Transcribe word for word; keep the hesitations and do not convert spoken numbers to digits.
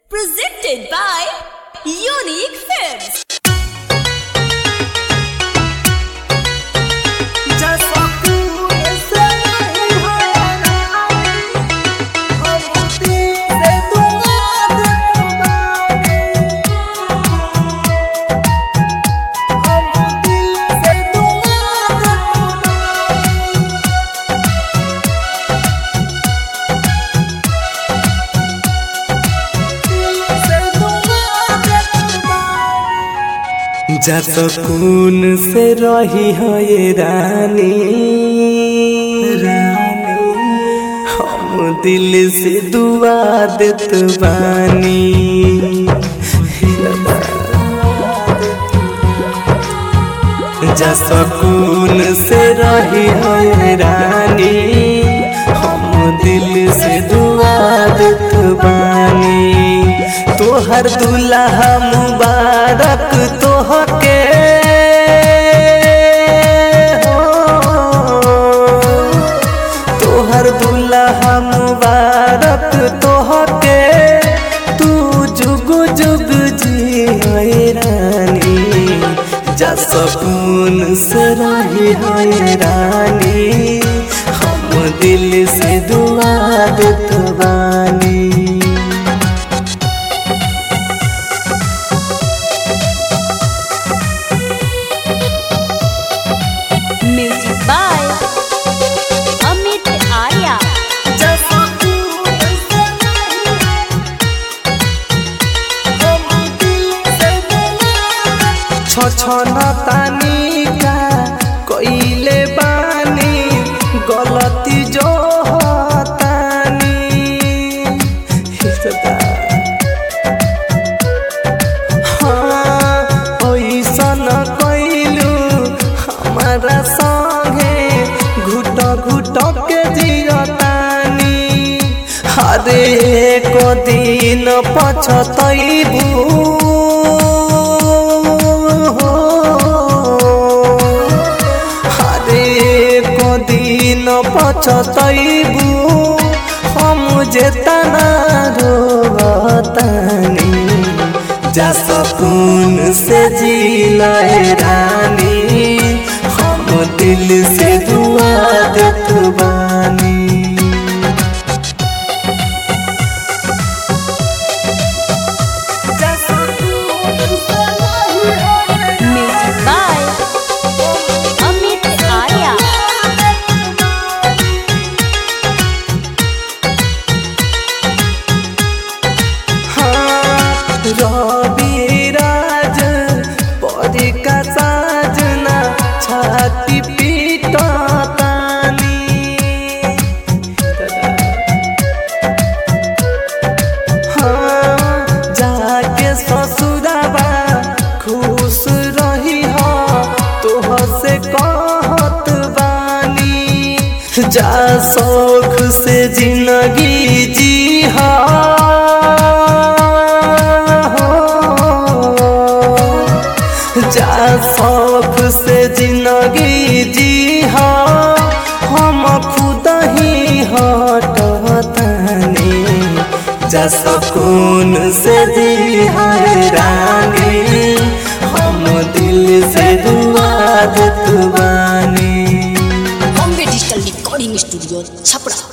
Presented by Unique Films. जा सुकून से रही हो ये रानी, हम दिल से दुआ देत बानी। जा सुकून से रही हो ये रानी, हम दिल से दुआ देत बानी। तोहर दुल्हा मुबारक तोहके हो, तोहर दुल्हा मुबारक तोहके, तू जुग जुग जी रानी। जा सुकून से रही है रानी, हम दिल से दुआ देत बानी। Music by Amit Arya. छछना तानी का कइले बानी, गलती जो होतानी। हाँ ओइसन कइलू हमारा संगे, घुट घुट के जियतानी। हरे को दिन पछतैबू, दिन पछतैबू, हम जेतना रोतानी। जा सुकून से जिलाए रानी, हम दिल से दुआ देत बानी। Music by Amit Arya. Ravi Raj परी का साजना, छाती पीटतानी। हाँ जाके ससुराबा खुश रही हो, तोह से कहत बानी। जा शौक से जिंदगी जी हा, जा शौक से जिंदगी जी हा, हम खुद ही हटतानी। जा सुकून से जी है रानी, हम दिल से दुआ देत बानी। Bombay Digital Recording Studio, Chapra.